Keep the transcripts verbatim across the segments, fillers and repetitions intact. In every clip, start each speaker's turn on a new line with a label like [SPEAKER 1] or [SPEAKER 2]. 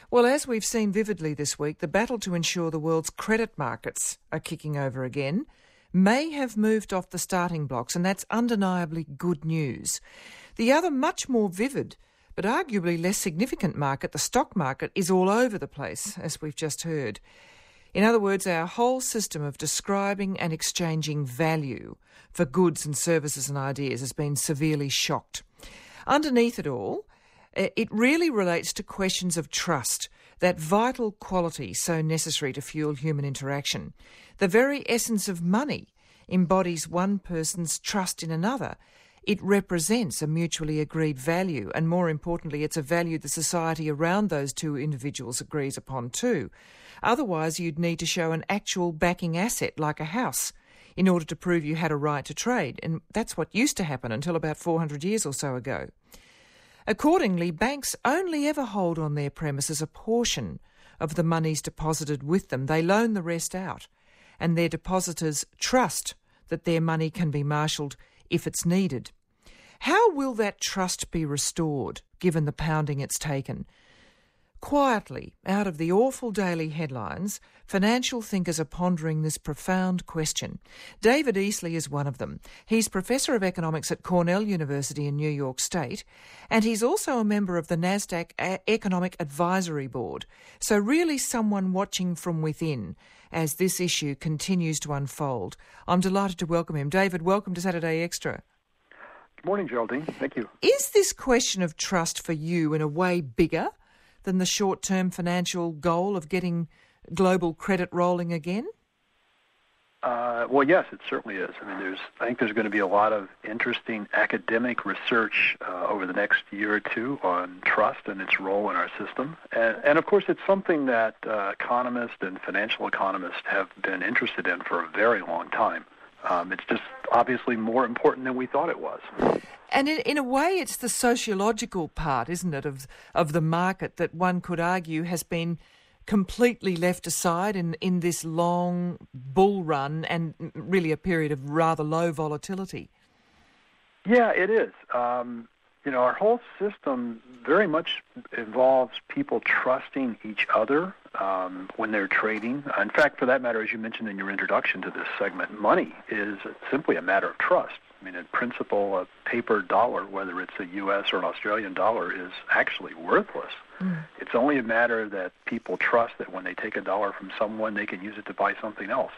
[SPEAKER 1] Well, as we've seen vividly this week, the battle to ensure the world's credit markets are kicking over again may have moved off the starting blocks, and that's undeniably good news. The other much more vivid but arguably less significant market, the stock market, is all over the place, as we've just heard. In other words, our whole system of describing and exchanging value for goods and services and ideas has been severely shocked. Underneath it all, it really relates to questions of trust, that vital quality so necessary to fuel human interaction. The very essence of money embodies one person's trust in another. It represents a mutually agreed value, and more importantly, it's a value the society around those two individuals agrees upon too. Otherwise, you'd need to show an actual backing asset like a house in order to prove you had a right to trade, and that's what used to happen until about four hundred years or so ago. Accordingly, banks only ever hold on their premises a portion of the monies deposited with them. They loan the rest out, and their depositors trust that their money can be marshalled if it's needed. How will that trust be restored, given the pounding it's taken? Quietly, out of the awful daily headlines, financial thinkers are pondering this profound question. David Easley is one of them. He's Professor of Economics at Cornell University in New York State, and he's also a member of the NASDAQ Economic Advisory Board. So really someone watching from within as this issue continues to unfold. I'm delighted to welcome him. David, welcome to Saturday Extra.
[SPEAKER 2] Good morning, Geraldine. Thank you.
[SPEAKER 1] Is this question of trust for you in a way bigger than the short-term financial goal of getting global credit rolling again?
[SPEAKER 2] Uh, well, yes, it certainly is. I mean, there's. I think there's going to be a lot of interesting academic research uh, over the next year or two on trust and its role in our system. And, and of course, it's something that uh, economists and financial economists have been interested in for a very long time. Um, it's just obviously more important than we thought it was.
[SPEAKER 1] And in, in a way, it's the sociological part, isn't it, of of the market that one could argue has been completely left aside in, in this long bull run and really a period of rather low volatility.
[SPEAKER 2] Yeah, it is. Um, you know, our whole system very much involves people trusting each other um, when they're trading. In fact, for that matter, as you mentioned in your introduction to this segment, money is simply a matter of trust. I mean, in principle, a paper dollar, whether it's a U S or an Australian dollar, is actually worthless. Mm. It's only a matter that people trust that when they take a dollar from someone, they can use it to buy something else.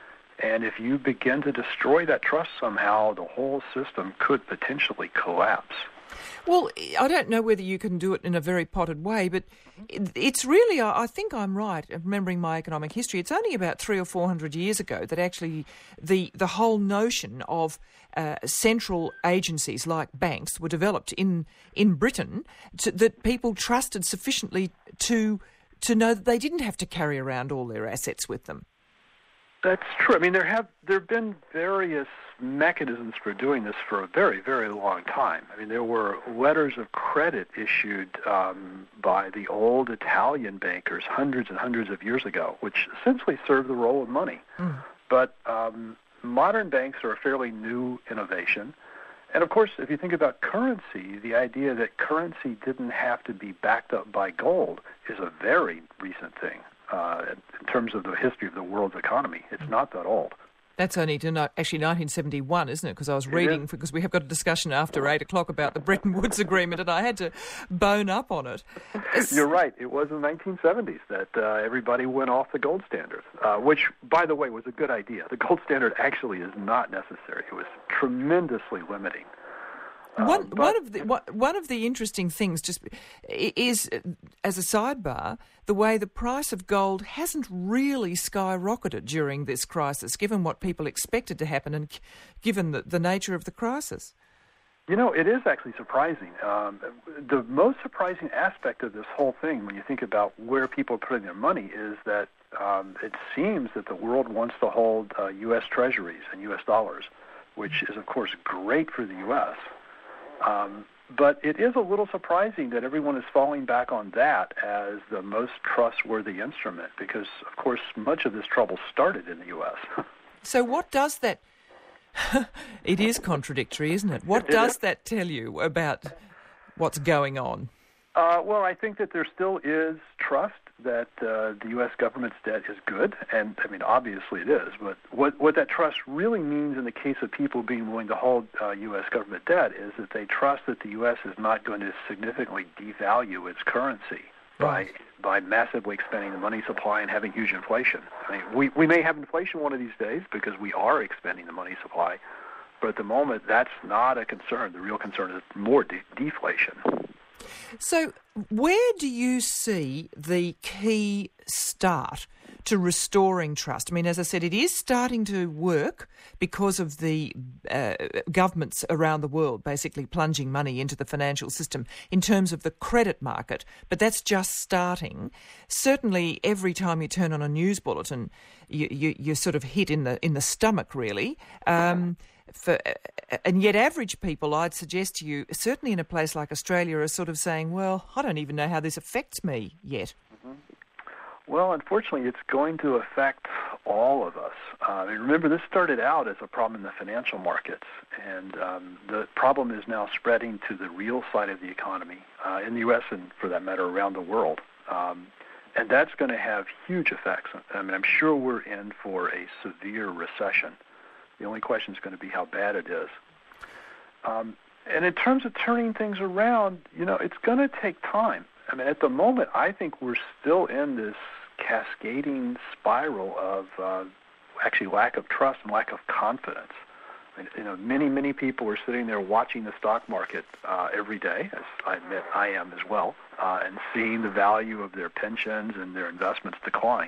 [SPEAKER 2] And if you begin to destroy that trust somehow, the whole system could potentially collapse.
[SPEAKER 1] Well, I don't know whether you can do it in a very potted way, but it's really, I think I'm right, remembering my economic history, it's only about three or four hundred years ago that actually the, the whole notion of uh, central agencies like banks were developed in, in Britain to, that people trusted sufficiently to to know that they didn't have to carry around all their assets with them.
[SPEAKER 2] That's true. I mean, there have there have been various mechanisms for doing this for a very, very long time. I mean, there were letters of credit issued um, by the old Italian bankers hundreds and hundreds of years ago, which essentially served the role of money. Mm. But um, modern banks are a fairly new innovation. And, of course, if you think about currency, the idea that currency didn't have to be backed up by gold is a very recent thing. Uh, in terms of the history of the world's economy. It's not that old.
[SPEAKER 1] That's only to no, actually nineteen seventy-one, isn't it? Because I was reading, because we have got a discussion after eight o'clock about the Bretton Woods Agreement, and I had to bone up on it. It's...
[SPEAKER 2] You're right. It was in the nineteen seventies that uh, everybody went off the gold standard, uh, which, by the way, was a good idea. The gold standard actually is not necessary. It was tremendously limiting.
[SPEAKER 1] Um, one, but, one of the one of the interesting things just is, as a sidebar, the way the price of gold hasn't really skyrocketed during this crisis, given what people expected to happen and given the, the nature of the crisis.
[SPEAKER 2] You know, it is actually surprising. Um, the most surprising aspect of this whole thing, when you think about where people are putting their money, is that um, it seems that the world wants to hold uh, U S treasuries and U S dollars, which is, of course, great for the U S Um, but it is a little surprising that everyone is falling back on that as the most trustworthy instrument because, of course, much of this trouble started in the U S
[SPEAKER 1] So what does that... it is contradictory, isn't it? What does that tell you about what's going on?
[SPEAKER 2] Uh, well, I think that there still is trust that uh, the U S government's debt is good, and I mean, obviously it is, but what, what that trust really means in the case of people being willing to hold uh, U S government debt is that they trust that the U S is not going to significantly devalue its currency by by massively expanding the money supply and having huge inflation. I mean, we, we may have inflation one of these days because we are expanding the money supply, but at the moment, that's not a concern. The real concern is more de- deflation.
[SPEAKER 1] So where do you see the key start to restoring trust? I mean, as I said, it is starting to work because of the uh, governments around the world basically plunging money into the financial system in terms of the credit market, but that's just starting. Certainly every time you turn on a news bulletin, you, you, you're sort of hit in the in the stomach, really. Um, For, and yet average people, I'd suggest to you, certainly in a place like Australia, are sort of saying, well, I don't even know how this affects me yet.
[SPEAKER 2] Mm-hmm. Well, unfortunately, it's going to affect all of us. Uh, and remember, this started out as a problem in the financial markets, and um, the problem is now spreading to the real side of the economy, uh, in the U S and, for that matter, around the world. Um, and that's going to have huge effects. I mean, I'm sure we're in for a severe recession. The only question is going to be how bad it is. Um, and in terms of turning things around, you know, it's going to take time. I mean, at the moment, I think we're still in this cascading spiral of uh, actually lack of trust and lack of confidence. I mean, you know, many, many people are sitting there watching the stock market uh, every day, as I admit I am as well, uh, and seeing the value of their pensions and their investments decline.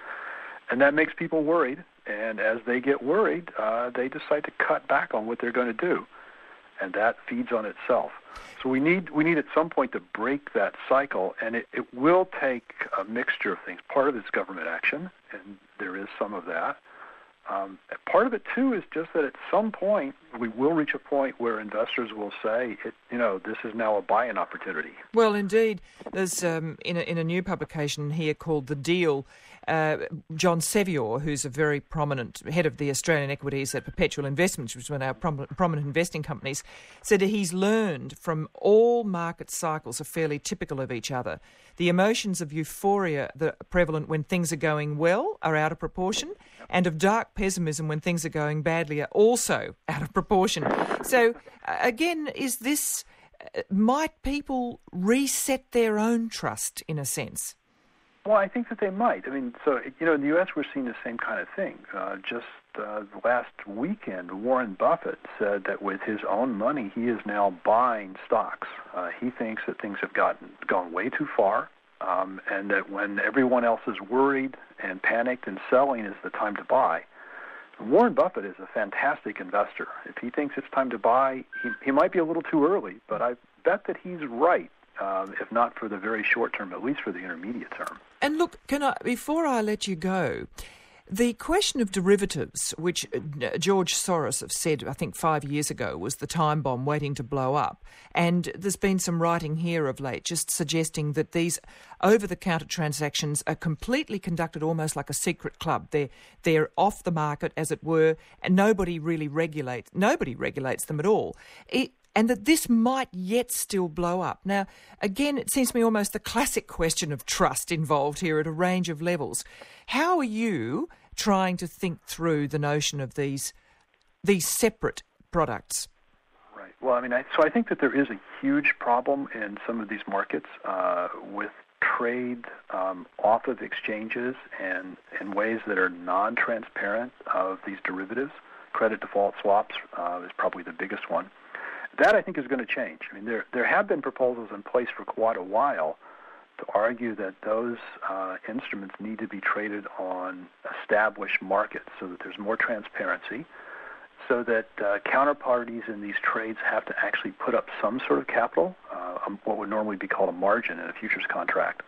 [SPEAKER 2] And that makes people worried. And as they get worried, uh, they decide to cut back on what they're going to do, and that feeds on itself. So we need we need at some point to break that cycle, and it, it will take a mixture of things. Part of it is government action, and there is some of that. Um, part of it, too, is just that at some point we will reach a point where investors will say, it, you know, this is now a buy-in opportunity.
[SPEAKER 1] Well, indeed. There's um, in, a, in a new publication here called The Deal, uh, John Sevior, who's a very prominent head of the Australian equities at Perpetual Investments, which is one of our prom- prominent investing companies, said that he's learned from all market cycles are fairly typical of each other. The emotions of euphoria that are prevalent when things are going well are out of proportion, and of dark pessimism when things are going badly are also out of proportion. So, uh, again, is this... Uh, might people reset their own trust, in a sense?
[SPEAKER 2] Well, I think that they might. I mean, so, you know, in the U S we're seeing the same kind of thing. Uh, just uh, last weekend, Warren Buffett said that with his own money, he is now buying stocks. Uh, he thinks that things have gotten gone way too far, um, and that when everyone else is worried and panicked and selling is the time to buy. Warren Buffett is a fantastic investor. If he thinks it's time to buy, he, he might be a little too early, but I bet that he's right, um, if not for the very short term, at least for the intermediate term.
[SPEAKER 1] And look, can I, before I let you go, the question of derivatives, which George Soros have said, I think five years ago, was the time bomb waiting to blow up. And there's been some writing here of late just suggesting that these over-the-counter transactions are completely conducted almost like a secret club. They're, they're off the market, as it were, and nobody really regulates, nobody regulates them at all. It, and that this might yet still blow up. Now, again, it seems to me almost the classic question of trust involved here at a range of levels. How are you trying to think through the notion of these these separate products?
[SPEAKER 2] Right. Well, I mean, I, so I think that there is a huge problem in some of these markets uh, with trade um, off of exchanges and in ways that are non-transparent of these derivatives. Credit default swaps uh, is probably the biggest one. That, I think, is going to change. I mean, there there have been proposals in place for quite a while to argue that those uh, instruments need to be traded on established markets so that there's more transparency, so that uh, counterparties in these trades have to actually put up some sort of capital, uh, um, what would normally be called a margin in a futures contract.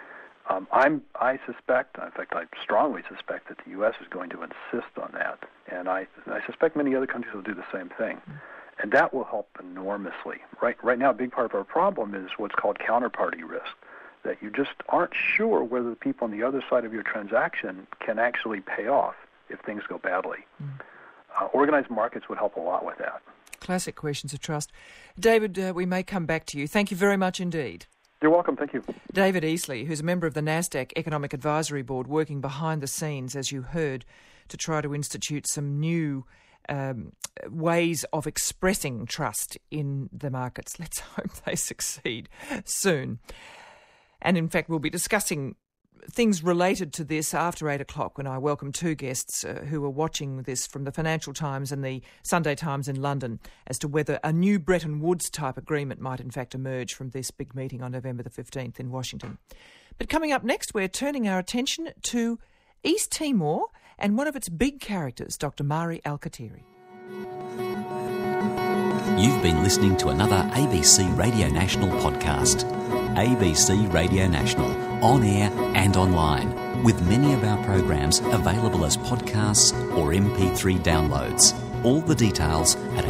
[SPEAKER 2] Um, I'm, I suspect, in fact, I strongly suspect that the U S is going to insist on that, and I, I suspect many other countries will do the same thing. And that will help enormously. Right, right now, a big part of our problem is what's called counterparty risk, that you just aren't sure whether the people on the other side of your transaction can actually pay off if things go badly. Mm. Uh, organized markets would help a lot with that.
[SPEAKER 1] Classic questions of trust. David, uh, we may come back to you. Thank you very much indeed.
[SPEAKER 2] You're welcome. Thank you.
[SPEAKER 1] David Easley, who's a member of the NASDAQ Economic Advisory Board, working behind the scenes, as you heard, to try to institute some new um, ways of expressing trust in the markets. Let's hope they succeed soon. And in fact, we'll be discussing things related to this after eight o'clock when I welcome two guests uh, who are watching this from the Financial Times and the Sunday Times in London as to whether a new Bretton Woods type agreement might in fact emerge from this big meeting on November the fifteenth in Washington. But coming up next, we're turning our attention to East Timor and one of its big characters, Doctor Mari Alkatiri.
[SPEAKER 3] You've been listening to another A B C Radio National podcast. A B C Radio National, on air and online, with many of our programs available as podcasts or M P three downloads. All the details at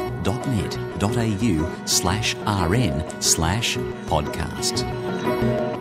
[SPEAKER 3] abc.net.au slash rn slash podcast.